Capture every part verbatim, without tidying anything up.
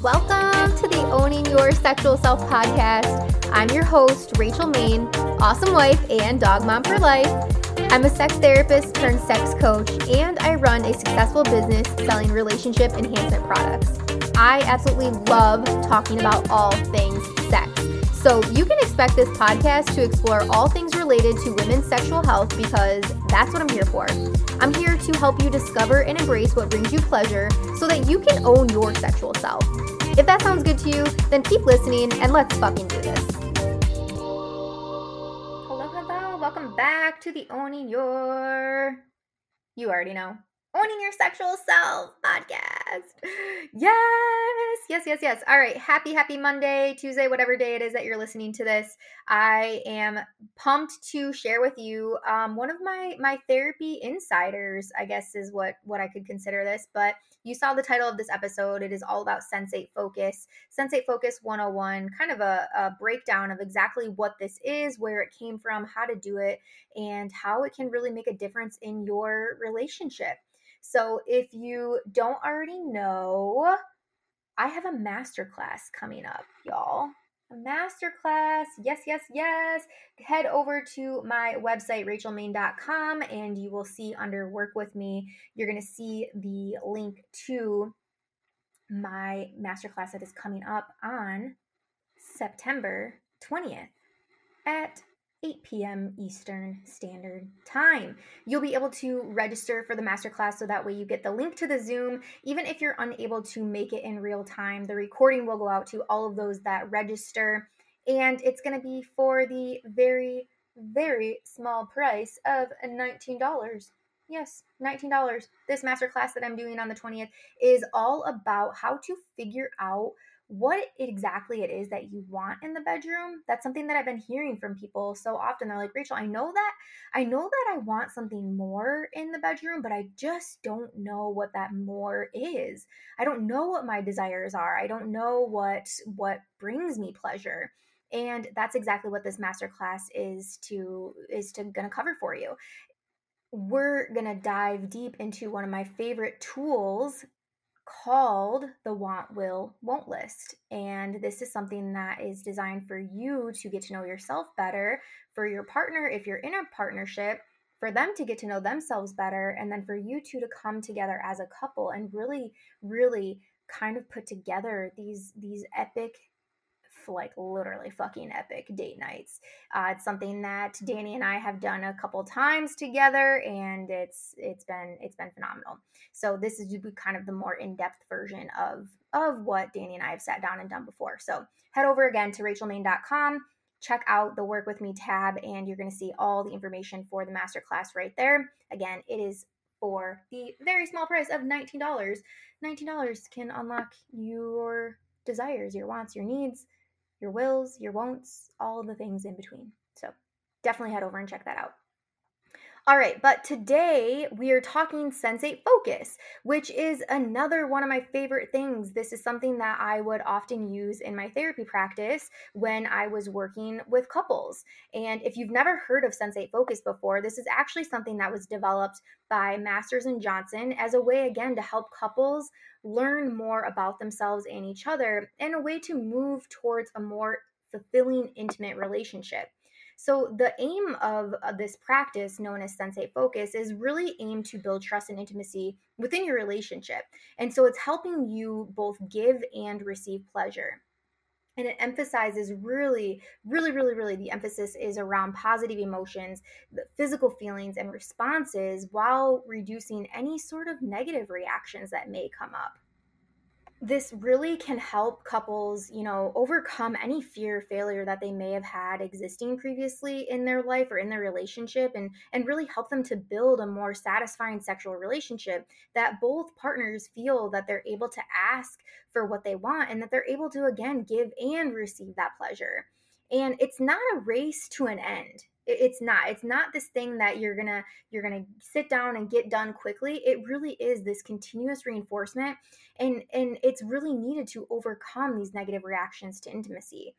Welcome to the Owning Your Sexual Self podcast. I'm your host, Rachel Main, awesome wife and dog mom for life. I'm a sex therapist turned sex coach, and I run a successful business selling relationship enhancement products. I absolutely love talking about all things sex. So you can expect this podcast to explore all things related to women's sexual health because that's what I'm here for. I'm here to help you discover and embrace what brings you pleasure so that you can own your sexual self. If that sounds good to you, then keep listening and let's fucking do this. Hello, hello. Welcome back to the Owning Your... You already know. Owning Your Sexual Self podcast. Yes, yes, yes, yes. All right. Happy, happy Monday, Tuesday, whatever day it is that you're listening to this. I am pumped to share with you um, one of my my therapy insiders, I guess is what, what I could consider this. But you saw the title of this episode. It is all about Sensate Focus. Sensate Focus one oh one, kind of a, a breakdown of exactly what this is, where it came from, how to do it, and how it can really make a difference in your relationship. So if you don't already know, I have a masterclass coming up, y'all. A masterclass. Yes, yes, yes. Head over to my website, rachel main dot com, and you will see under Work With Me, you're going to see the link to my masterclass that is coming up on September twentieth at eight p.m. Eastern Standard Time. You'll be able to register for the masterclass so that way you get the link to the Zoom. Even if you're unable to make it in real time, the recording will go out to all of those that register. And it's going to be for the very, very small price of nineteen dollars. Yes, nineteen dollars. This masterclass that I'm doing on the twentieth is all about how to figure out what exactly it is that you want in the bedroom. That's something that I've been hearing from people so often. They're like, Rachel, I know that, I know that I want something more in the bedroom, but I just don't know what that more is. I don't know what my desires are. I don't know what, what brings me pleasure. And that's exactly what this masterclass is to, is to gonna cover for you. We're gonna dive deep into one of my favorite tools called the Want, Will, Won't list. And this is something that is designed for you to get to know yourself better, for your partner, if you're in a partnership, for them to get to know themselves better, and then for you two to come together as a couple and really, really kind of put together these, these epic, like literally fucking epic date nights. Uh, it's something that Danny and I have done a couple times together, and it's it's been it's been phenomenal. So this is kind of the more in-depth version of of what Danny and I have sat down and done before. So head over again to rachel main dot com, check out the Work With Me tab, and you're going to see all the information for the masterclass right there. Again, it is for the very small price of nineteen dollars. nineteen dollars can unlock your desires, your wants, your needs, your wills, your won'ts, all the things in between. So definitely head over and check that out. All right, but today we are talking Sensate Focus, which is another one of my favorite things. This is something that I would often use in my therapy practice when I was working with couples. And if you've never heard of Sensate Focus before, this is actually something that was developed by Masters and Johnson as a way, again, to help couples learn more about themselves and each other, and a way to move towards a more fulfilling, intimate relationship. So the aim of, of this practice, known as Sensate Focus, is really aimed to build trust and intimacy within your relationship. And so it's helping you both give and receive pleasure. And it emphasizes really, really, really, really, the emphasis is around positive emotions, the physical feelings and responses, while reducing any sort of negative reactions that may come up. This really can help couples, you know, overcome any fear or failure that they may have had existing previously in their life or in their relationship, and, and really help them to build a more satisfying sexual relationship that both partners feel that they're able to ask for what they want and that they're able to, again, give and receive that pleasure. And it's not a race to an end. It's not. It's not this thing that you're gonna you're gonna sit down and get done quickly. It really is this continuous reinforcement, and and it's really needed to overcome these negative reactions to intimacy.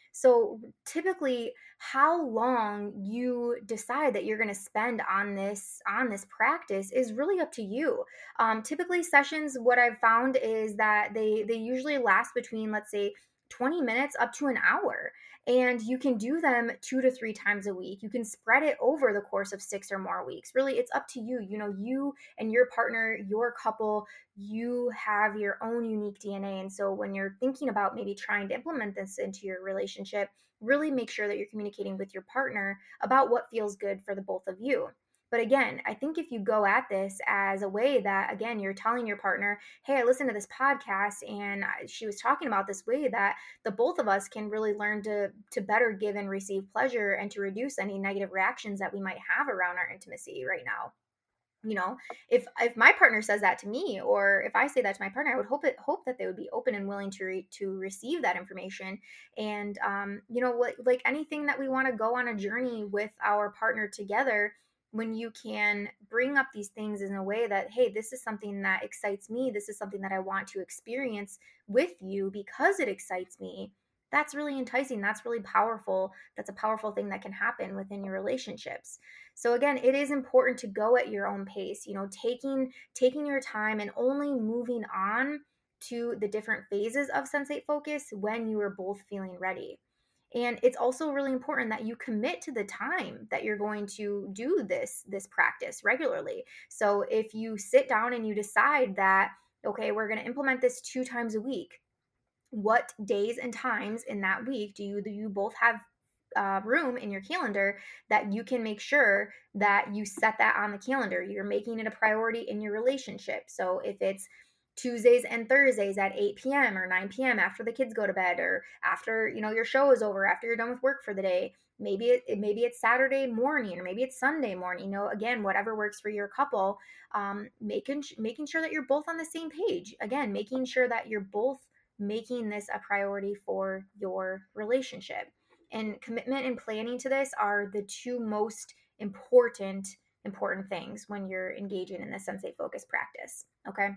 So typically, how long you decide that you're going to spend on this on this practice is really up to you. Um, typically, sessions, what I've found is that they they usually last between, let's say, twenty minutes up to an hour. And you can do them two to three times a week. You can spread it over the course of six or more weeks. Really, it's up to you. You know, you and your partner, your couple, you have your own unique D N A. And so when you're thinking about maybe trying to implement this into your relationship, really make sure that you're communicating with your partner about what feels good for the both of you. But again, I think if you go at this as a way that, again, you're telling your partner, hey, I listened to this podcast and she was talking about this way that the both of us can really learn to to better give and receive pleasure and to reduce any negative reactions that we might have around our intimacy right now. You know, if if my partner says that to me, or if I say that to my partner, I would hope it hope that they would be open and willing to re, to receive that information. And um, you know, like like anything that we want to go on a journey with our partner together, when you can bring up these things in a way that, hey, this is something that excites me, this is something that I want to experience with you because it excites me. That's really enticing. That's really powerful. That's a powerful thing that can happen within your relationships. So again, it is important to go at your own pace, you know, taking taking your time and only moving on to the different phases of sensate focus when you are both feeling ready. And it's also really important that you commit to the time that you're going to do this this practice regularly. So if you sit down and you decide that, okay, we're going to implement this two times a week, what days and times in that week do you do you both have uh, room in your calendar that you can make sure that you set that on the calendar? You're making it a priority in your relationship. So if it's Tuesdays and Thursdays at eight p.m. or nine p.m. after the kids go to bed, or after, you know, your show is over, after you're done with work for the day, maybe it maybe it's Saturday morning, or maybe it's Sunday morning, you know, again, whatever works for your couple. Um, making making sure that you're both on the same page. Again, making sure that you're both making this a priority for your relationship. And commitment and planning to this are the two most important important things when you're engaging in the sensate focus practice. Okay.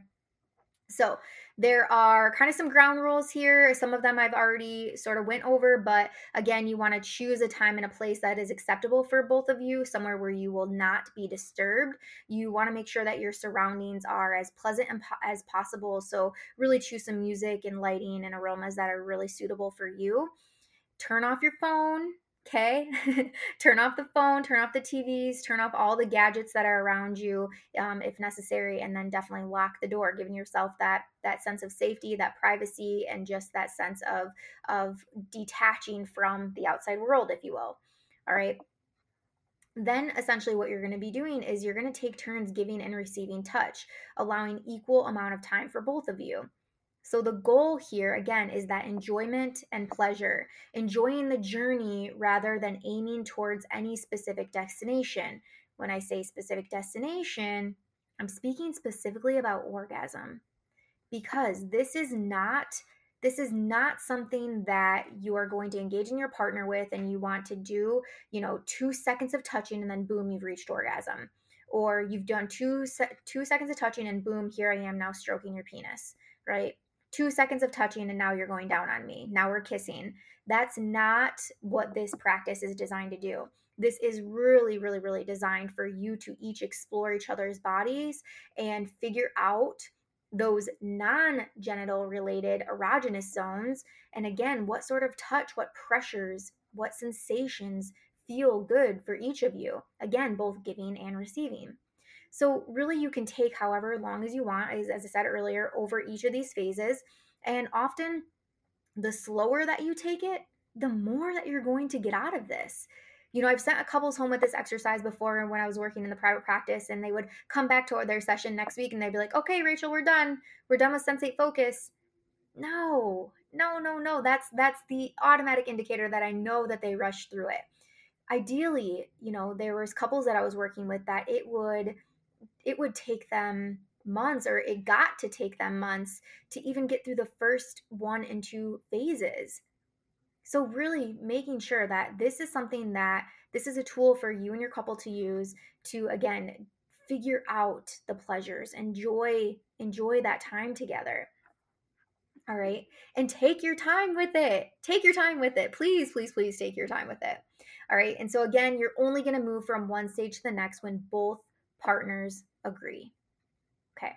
So there are kind of some ground rules here. Some of them I've already sort of went over, but again, you want to choose a time and a place that is acceptable for both of you, somewhere where you will not be disturbed. You want to make sure that your surroundings are as pleasant as possible. So really choose some music and lighting and aromas that are really suitable for you. Turn off your phone. Okay. Turn off the phone, turn off the T Vs, turn off all the gadgets that are around you, um, if necessary, and then definitely lock the door, giving yourself that that sense of safety, that privacy, and just that sense of of detaching from the outside world, if you will. All right. Then essentially what you're going to be doing is you're going to take turns giving and receiving touch, allowing equal amount of time for both of you. So the goal here, again, is that enjoyment and pleasure, enjoying the journey rather than aiming towards any specific destination. When I say specific destination, I'm speaking specifically about orgasm, because this is not this is not something that you are going to engage in your partner with and you want to do, you know, two seconds of touching and then boom, you've reached orgasm. Or you've done two se- two seconds of touching and boom, here I am now stroking your penis, right? Two seconds of touching and now you're going down on me. Now we're kissing. That's not what this practice is designed to do. This is really, really, really designed for you to each explore each other's bodies and figure out those non-genital related erogenous zones. And again, what sort of touch, what pressures, what sensations feel good for each of you. Again, both giving and receiving. So really you can take however long as you want, as, as I said earlier, over each of these phases. And often the slower that you take it, the more that you're going to get out of this. You know, I've sent a couples home with this exercise before when I was working in the private practice, and they would come back to their session next week and they'd be like, okay, Rachel, we're done. We're done with Sensate Focus. No, no, no, no. That's that's the automatic indicator that I know that they rushed through it. Ideally, you know, there was couples that I was working with that it would it would take them months, or it got to take them months to even get through the first one and two phases. So really making sure that this is something that this is a tool for you and your couple to use to, again, figure out the pleasures, enjoy enjoy that time together. All right. And take your time with it. Take your time with it. Please, please, please take your time with it. All right. And so, again, you're only going to move from one stage to the next when both partners agree. Okay.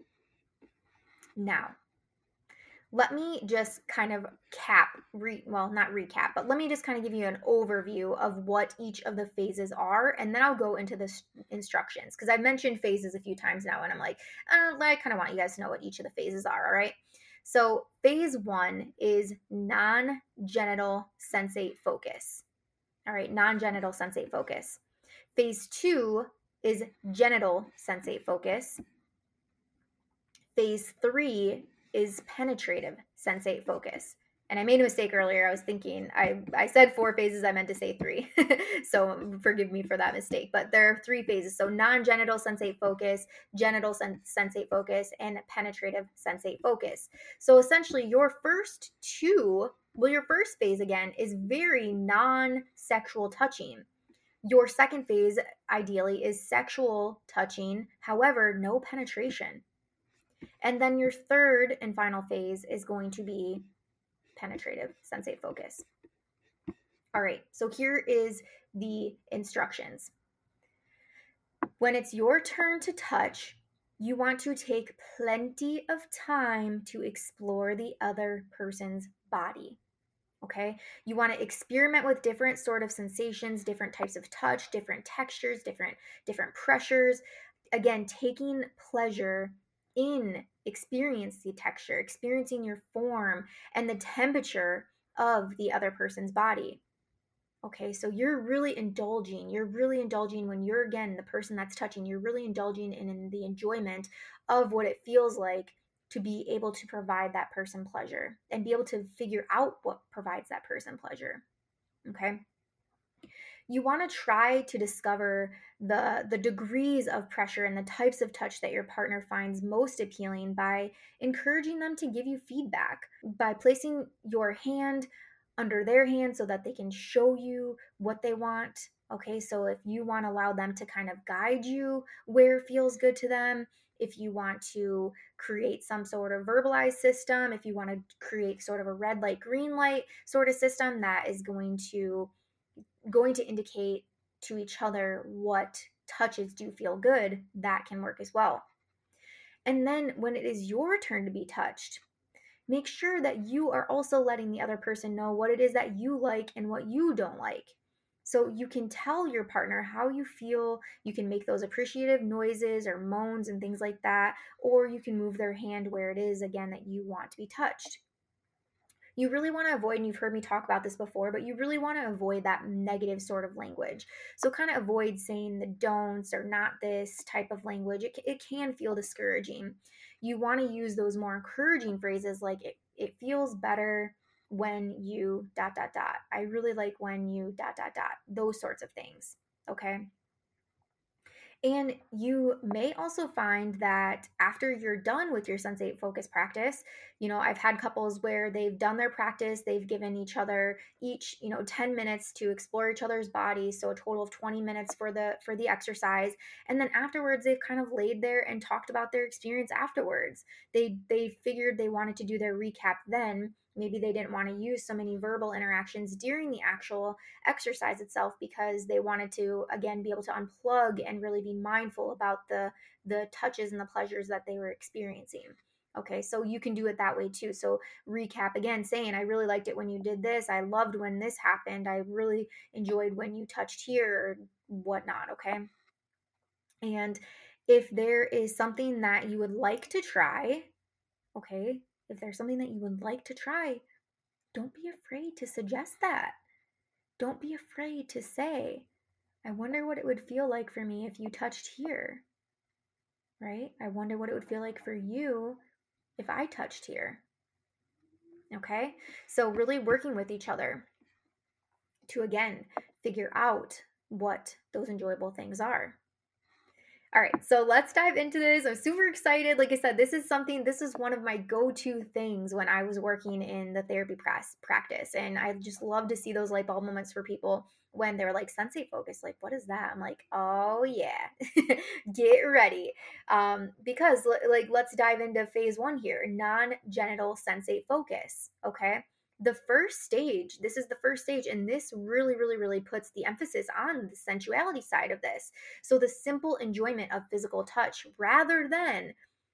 Now, let me just kind of cap, re, well, not recap, but let me just kind of give you an overview of what each of the phases are, and then I'll go into the instructions, because I've mentioned phases a few times now, and I'm like, uh, I kind of want you guys to know what each of the phases are, all right? So phase one is non-genital sensate focus, all right, non-genital sensate focus. Phase two is genital sensate focus. Phase three is penetrative sensate focus. And I made a mistake earlier. I was thinking, I, I said four phases, I meant to say three. So forgive me for that mistake. But there are three phases. So non-genital sensate focus, genital sen- sensate focus, and penetrative sensate focus. So essentially your first two, well, your first phase again is very non-sexual touching. Your second phase ideally is sexual touching, however, no penetration. And then your third and final phase is going to be penetrative sensate focus. All right, so here is the instructions. When it's your turn to touch, you want to take plenty of time to explore the other person's body. Okay, you want to experiment with different sort of sensations, different types of touch, different textures, different different pressures. Again, taking pleasure in experience the texture, experiencing your form and the temperature of the other person's body. Okay, so you're really indulging. You're really indulging when you're, again, the person that's touching. You're really indulging in, in the enjoyment of what it feels like to be able to provide that person pleasure and be able to figure out what provides that person pleasure. Okay. You want to try to discover the the degrees of pressure and the types of touch that your partner finds most appealing by encouraging them to give you feedback, by placing your hand under their hand so that they can show you what they want. Okay, so if you want to allow them to kind of guide you where feels good to them, if you want to create some sort of verbalized system, if you want to create sort of a red light, green light sort of system that is going to going to indicate to each other what touches do feel good, that can work as well. And then when it is your turn to be touched, make sure that you are also letting the other person know what it is that you like and what you don't like. So you can tell your partner how you feel. You can make those appreciative noises or moans and things like that, or you can move their hand where it is, again, that you want to be touched. You really want to avoid, and you've heard me talk about this before, but you really want to avoid that negative sort of language. So kind of avoid saying the don'ts or not this type of language. It, it can feel discouraging. You want to use those more encouraging phrases like it, it feels better when you dot, dot, dot. I really like when you dot, dot, dot. Those sorts of things. Okay. And you may also find that after you're done with your sensate focus practice, you know, I've had couples where they've done their practice, they've given each other each, you know, ten minutes to explore each other's bodies, so a total of twenty minutes for the for the exercise. And then afterwards they've kind of laid there and talked about their experience afterwards. They they figured they wanted to do their recap then. Maybe they didn't want to use so many verbal interactions during the actual exercise itself because they wanted to, again, be able to unplug and really be mindful about the the touches and the pleasures that they were experiencing. Okay, so you can do it that way too. So recap again, saying, I really liked it when you did this. I loved when this happened. I really enjoyed when you touched here or whatnot. Okay. And if there is something that you would like to try, okay, if there's something that you would like to try, don't be afraid to suggest that. Don't be afraid to say, I wonder what it would feel like for me if you touched here, right? I wonder what it would feel like for you if I touched here. Okay? So really working with each other to, again, figure out what those enjoyable things are. All right, so let's dive into this. I'm super excited. Like I said, this is something, this is one of my go-to things when I was working in the therapy practice. And I just love to see those light bulb moments for people when they were like sensate focus, like, what is that? I'm like, oh yeah, get ready. Um, because like, let's dive into phase one here, non-genital sensate focus. Okay. The first stage, this is the first stage, and this really, really, really puts the emphasis on the sensuality side of this. So the simple enjoyment of physical touch rather than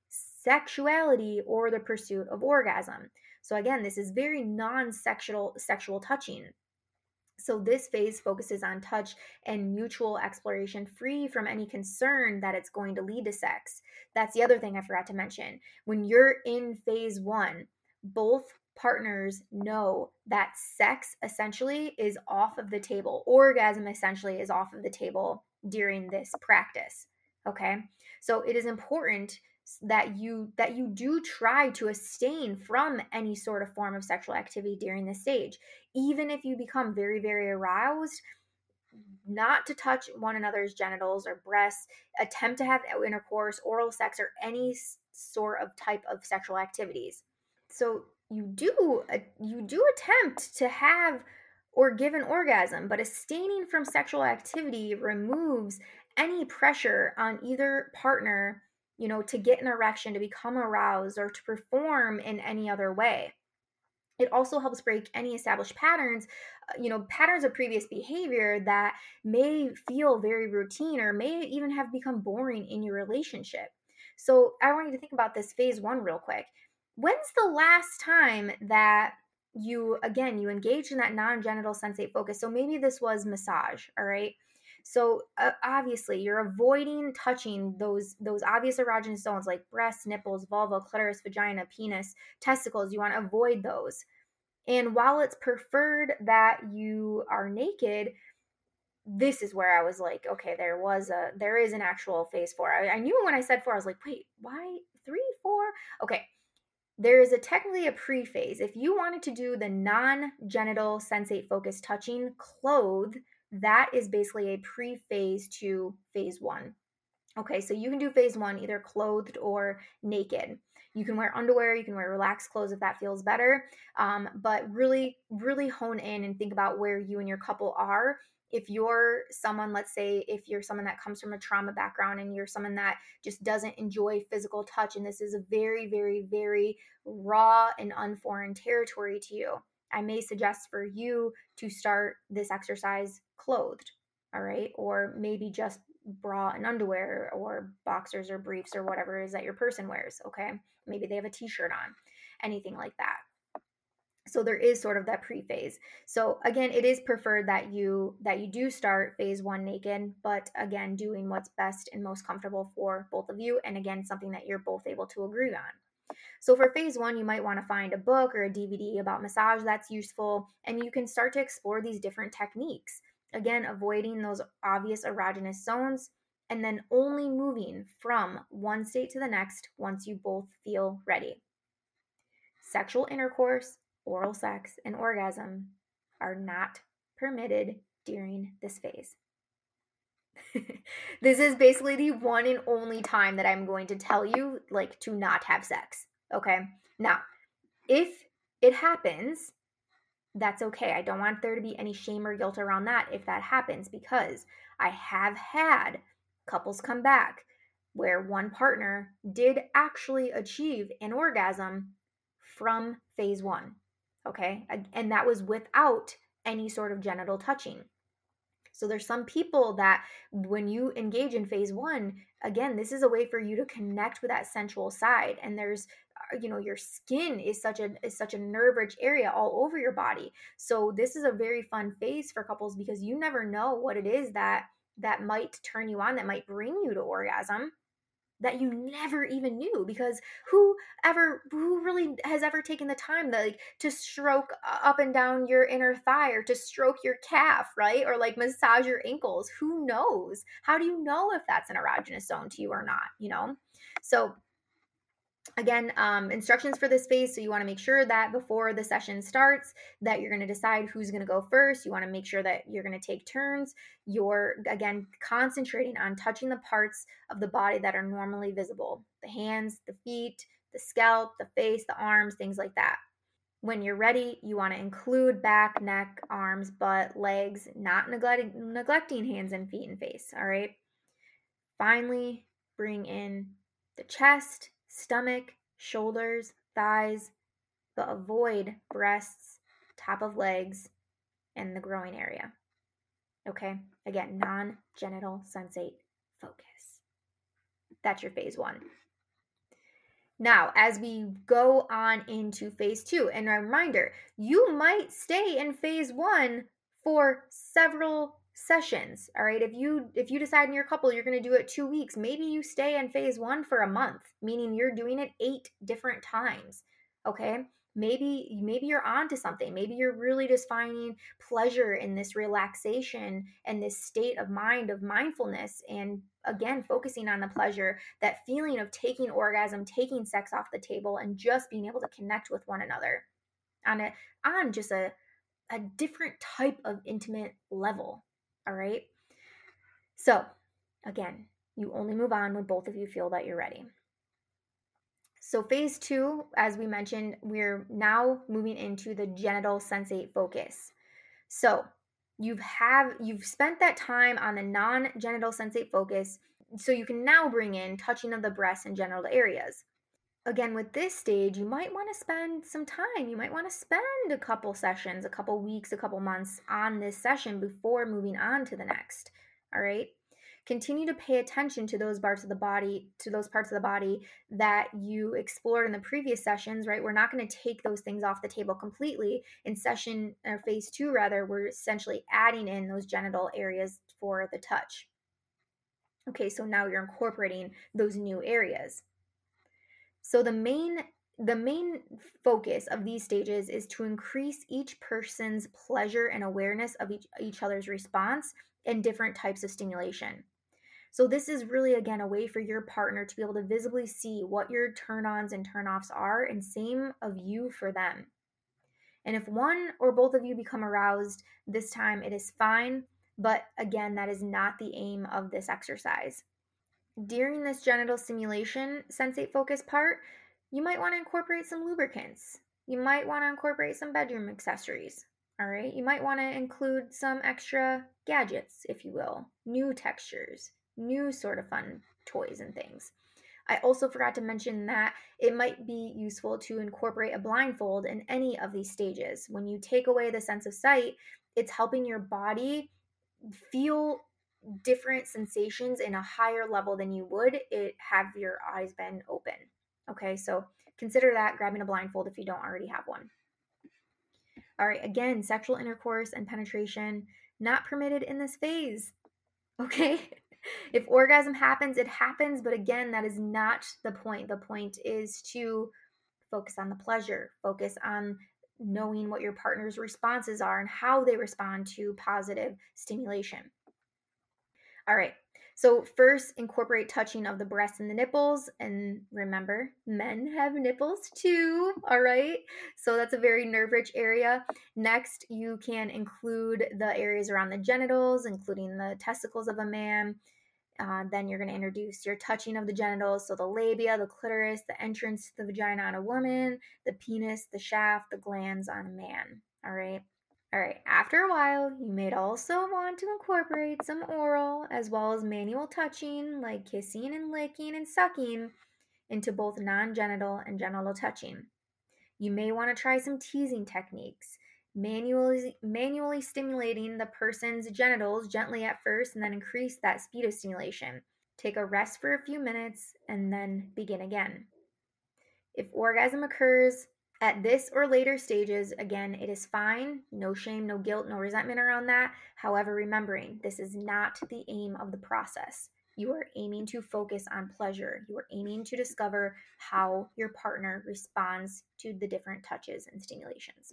sexuality or the pursuit of orgasm. So again, this is very non-sexual sexual touching. So this phase focuses on touch and mutual exploration, free from any concern that it's going to lead to sex. That's the other thing I forgot to mention. When you're in phase one, both partners know that sex essentially is off of the table. Orgasm essentially is off of the table during this practice. Okay? So it is important that you that you do try to abstain from any sort of form of sexual activity during this stage. Even if you become very, very aroused, not to touch one another's genitals or breasts, attempt to have intercourse, oral sex, or any sort of type of sexual activities. So you do you do attempt to have or give an orgasm, but abstaining from sexual activity removes any pressure on either partner, you know, to get an erection, to become aroused, or to perform in any other way. It also helps break any established patterns, uh, you know, patterns of previous behavior that may feel very routine or may even have become boring in your relationship. So I want you to think about this phase one real quick. When's the last time that you, again, you engaged in that non-genital sensate focus? So maybe this was massage, all right? So uh, obviously you're avoiding touching those those obvious erogenous zones like breasts, nipples, vulva, clitoris, vagina, penis, testicles. You want to avoid those. And while it's preferred that you are naked, this is where I was like, okay, there was a there is an actual phase four. I, I knew when I said four, I was like, wait, why three, four? Okay. There is a technically a pre-phase. If you wanted to do the non-genital sensate focus touching clothed, that is basically a pre-phase to phase one. Okay, so you can do phase one either clothed or naked. You can wear underwear, you can wear relaxed clothes if that feels better. Um, but really, really hone in and think about where you and your couple are. If you're someone, let's say, if you're someone that comes from a trauma background and you're someone that just doesn't enjoy physical touch, and this is a very, very, very raw and unforeign territory to you, I may suggest for you to start this exercise clothed. All right, or maybe just bra and underwear or boxers or briefs or whatever it is that your person wears. Okay, maybe they have a t-shirt on, anything like that. So there is sort of that pre-phase. So again, it is preferred that you that you do start phase one naked, but again, doing what's best and most comfortable for both of you, and again, something that you're both able to agree on. So for phase one, you might want to find a book or a D V D about massage that's useful, and you can start to explore these different techniques. Again, avoiding those obvious erogenous zones, and then only moving from one state to the next once you both feel ready. Sexual intercourse, oral sex, and orgasm are not permitted during this phase. This is basically the one and only time that I'm going to tell you, like, to not have sex. Okay? Now, if it happens, that's okay. I don't want there to be any shame or guilt around that if that happens, because I have had couples come back where one partner did actually achieve an orgasm from phase one. Okay? And that was without any sort of genital touching. So there's some people that when you engage in phase one, again, this is a way for you to connect with that sensual side. And there's, you know, your skin is such a is such a nerve rich area all over your body. So this is a very fun phase for couples, because you never know what it is that that might turn you on, that might bring you to orgasm, that you never even knew. Because who ever who really has ever taken the time to, like, to stroke up and down your inner thigh, or to stroke your calf, right? Or like massage your ankles? Who knows? How do you know if that's an erogenous zone to you or not, you know? So again, um, instructions for this phase. So you want to make sure that before the session starts, that you're going to decide who's going to go first. You want to make sure that you're going to take turns. You're, again, concentrating on touching the parts of the body that are normally visible: the hands, the feet, the scalp, the face, the arms, things like that. When you're ready, you want to include back, neck, arms, butt, legs, not neglecting, neglecting hands and feet and face, all right? Finally, bring in the chest, stomach, shoulders, thighs, but avoid breasts, top of legs, and the groin area. Okay? Again, non-genital sensate focus. That's your phase one. Now, as we go on into phase two, and a reminder, you might stay in phase one for several sessions. All right. If you if you decide in your couple you're going to do it two weeks, maybe you stay in phase one for a month, meaning you're doing it eight different times. Okay. Maybe maybe you're onto something. Maybe you're really just finding pleasure in this relaxation and this state of mind of mindfulness, and again focusing on the pleasure, that feeling of taking orgasm, taking sex off the table, and just being able to connect with one another on a on just a a different type of intimate level. All right. So again, you only move on when both of you feel that you're ready. So phase two, as we mentioned, we're now moving into the genital sensate focus. So you've have you've spent that time on the non-genital sensate focus, so you can now bring in touching of the breasts and genital areas. Again, with this stage, you might want to spend some time. You might want to spend a couple sessions, a couple weeks, a couple months on this session before moving on to the next. All right. Continue to pay attention to those parts of the body, to those parts of the body that you explored in the previous sessions, right? We're not going to take those things off the table completely. In session or phase two, rather, we're essentially adding in those genital areas for the touch. Okay, so now you're incorporating those new areas. So the main the main focus of these stages is to increase each person's pleasure and awareness of each, each other's response and different types of stimulation. So this is really, again, a way for your partner to be able to visibly see what your turn-ons and turn-offs are, and same of you for them. And if one or both of you become aroused this time, it is fine. But again, that is not the aim of this exercise. During this genital stimulation sensate focus part, you might want to incorporate some lubricants. You might want to incorporate some bedroom accessories. All right. You might want to include some extra gadgets, if you will, new textures, new sort of fun toys and things. I also forgot to mention that it might be useful to incorporate a blindfold in any of these stages. When you take away the sense of sight, it's helping your body feel different sensations in a higher level than you would it have your eyes been open. Okay, so consider that, grabbing a blindfold if you don't already have one. All right, again, sexual intercourse and penetration not permitted in this phase. Okay, if orgasm happens, it happens, but again, that is not the point. The point is to focus on the pleasure, focus on knowing what your partner's responses are and how they respond to positive stimulation. All right, so first incorporate touching of the breasts and the nipples, and remember, men have nipples too. All right, so that's a very nerve-rich area. Next, you can include the areas around the genitals, including the testicles of a man. Uh, then you're going to introduce your touching of the genitals, so the labia, the clitoris, the entrance to the vagina on a woman, the penis, the shaft, the glands on a man. All right. All right, after a while, you may also want to incorporate some oral as well as manual touching, like kissing and licking and sucking, into both non-genital and genital touching. You may want to try some teasing techniques, manually, manually stimulating the person's genitals gently at first and then increase that speed of stimulation. Take a rest for a few minutes and then begin again. If orgasm occurs at this or later stages, again, it is fine. No shame, no guilt, no resentment around that. However, remembering this is not the aim of the process. You are aiming to focus on pleasure. You are aiming to discover how your partner responds to the different touches and stimulations.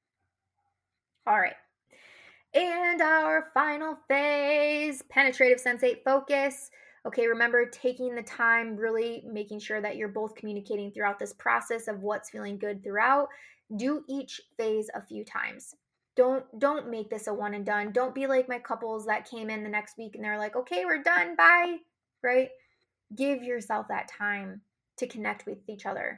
All right. And our final phase, penetrative sensate focus. Okay, remember taking the time, really making sure that you're both communicating throughout this process of what's feeling good throughout. Do each phase a few times. Don't don't make this a one and done. Don't be like my couples that came in the next week and they're like, okay, we're done, bye, right? Give yourself that time to connect with each other.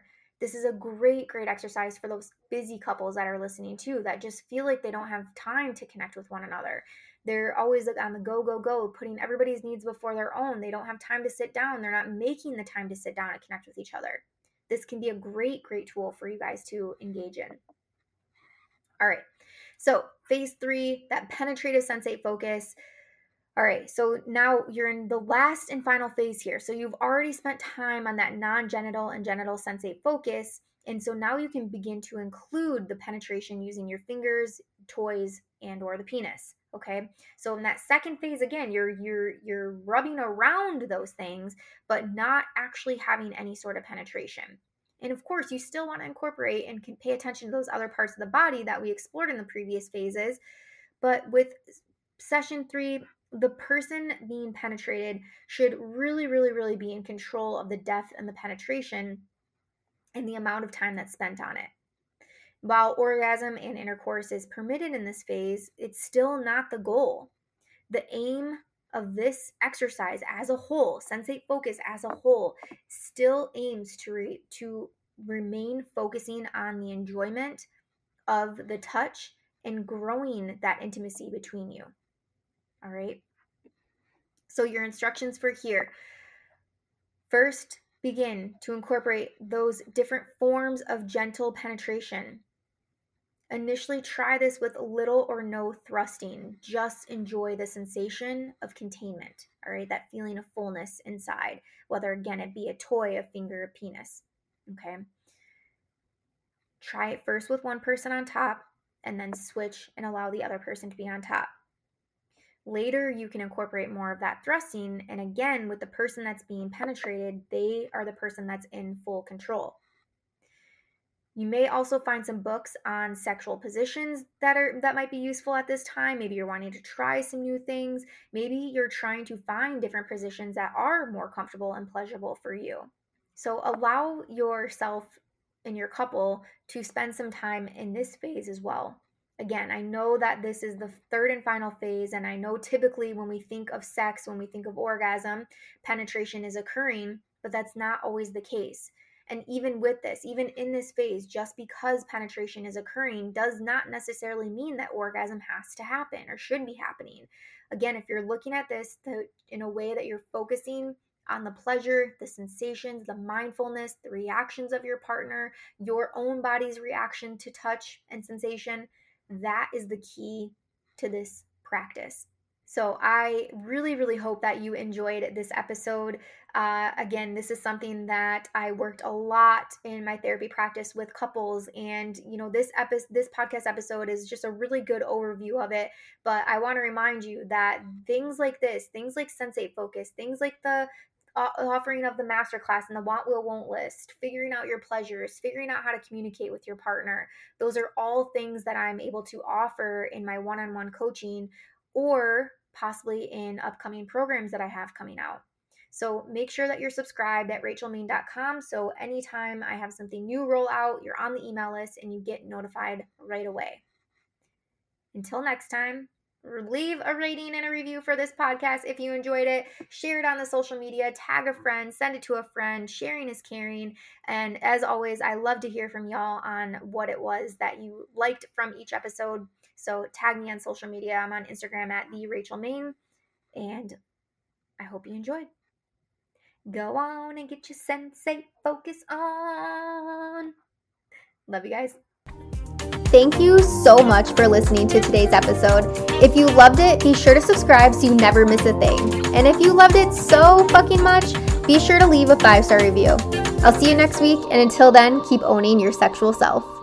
This is a great, great exercise for those busy couples that are listening too, that just feel like they don't have time to connect with one another. They're always on the go, go, go, putting everybody's needs before their own. They don't have time to sit down. They're not making the time to sit down and connect with each other. This can be a great, great tool for you guys to engage in. All right. So phase three, that penetrative sensate focus. All right, so now you're in the last and final phase here. So you've already spent time on that non-genital and genital sensate focus. And so now you can begin to include the penetration using your fingers, toys, and or the penis. Okay, so in that second phase, again, you're you're you're rubbing around those things, but not actually having any sort of penetration. And of course, you still want to incorporate and can pay attention to those other parts of the body that we explored in the previous phases. But with session three, the person being penetrated should really, really, really be in control of the depth and the penetration and the amount of time that's spent on it. While orgasm and intercourse is permitted in this phase, it's still not the goal. The aim of this exercise as a whole, sensate focus as a whole, still aims to re- to remain focusing on the enjoyment of the touch and growing that intimacy between you. All right. So your instructions for here. First, begin to incorporate those different forms of gentle penetration. Initially, try this with little or no thrusting. Just enjoy the sensation of containment, all right? That feeling of fullness inside, whether, again, it be a toy, a finger, a penis, okay? Try it first with one person on top, and then switch and allow the other person to be on top. Later, you can incorporate more of that thrusting, and again, with the person that's being penetrated, they are the person that's in full control. You may also find some books on sexual positions that are that might be useful at this time. Maybe you're wanting to try some new things. Maybe you're trying to find different positions that are more comfortable and pleasurable for you. So allow yourself and your couple to spend some time in this phase as well. Again, I know that this is the third and final phase, and I know typically when we think of sex, when we think of orgasm, penetration is occurring, but that's not always the case. And even with this, even in this phase, just because penetration is occurring does not necessarily mean that orgasm has to happen or should be happening. Again, if you're looking at this to, in a way that you're focusing on the pleasure, the sensations, the mindfulness, the reactions of your partner, your own body's reaction to touch and sensation, that is the key to this practice. So I really, really hope that you enjoyed this episode. Uh, again, this is something that I worked a lot in my therapy practice with couples. And, you know, this epi- this podcast episode is just a really good overview of it. But I want to remind you that things like this, things like sensate focus, things like the offering of the masterclass and the want, will, won't list, figuring out your pleasures, figuring out how to communicate with your partner. Those are all things that I'm able to offer in my one-on-one coaching or possibly in upcoming programs that I have coming out. So make sure that you're subscribed at rachel maine dot com. So anytime I have something new roll out, you're on the email list and you get notified right away. Until next time, leave a rating and a review for this podcast if you enjoyed it. Share it on the social media, tag a friend, send it to a friend. Sharing is caring. And as always, I love to hear from y'all on what it was that you liked from each episode. So tag me on social media. I'm on Instagram at the Rachel Maine, and I hope you enjoyed. Go on and get your sensate focus on. Love you guys. Thank you so much for listening to today's episode. If you loved it, be sure to subscribe so you never miss a thing. And if you loved it so fucking much, be sure to leave a five-star review. I'll see you next week, and until then, keep owning your sexual self.